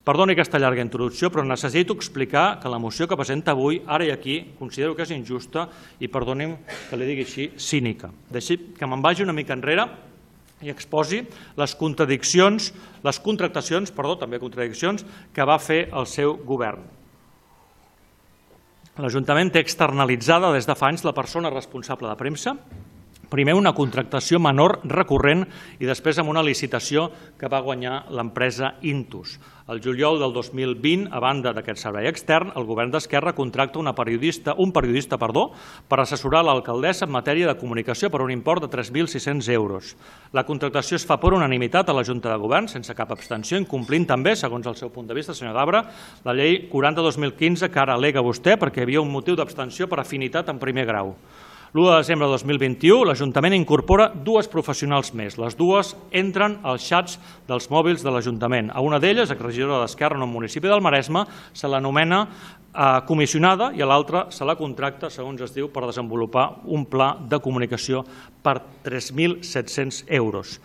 Perdoni aquesta llarga introducció, però necessito explicar que la moció que presenta avui, ara i aquí, considero que és injusta i, perdoni'm que li digui així, cínica. Deixi que me'n vagi una mica enrere i exposi les contradiccions, també contradiccions, que va fer el seu govern. L'Ajuntament té externalitzada des de fa anys la persona responsable de premsa, primer una contractació menor recurrent i després amb una licitació que va guanyar l'empresa Intus. El juliol del 2020, a banda d'aquest servei extern, el govern d'Esquerra contracta un periodista per assessorar l'alcaldessa en matèria de comunicació per un import de 3.600 euros. La contractació es fa per unanimitat a la Junta de Govern, sense cap abstenció, incomplint també, segons el seu punt de vista, senyor Dabra, la llei 40/2015 que ara al·lega vostè perquè hi havia un motiu d'abstenció per afinitat en primer grau. L'1 de desembre de 2021, l'Ajuntament incorpora dues professionals més. Les dues entren als xats dels mòbils de l'Ajuntament. A una d'elles, exregidora d'Esquerra en un municipi del Maresme, se l'anomena comissionada i a l'altra se la contracta, segons es diu, per desenvolupar un pla de comunicació per 3.700 euros.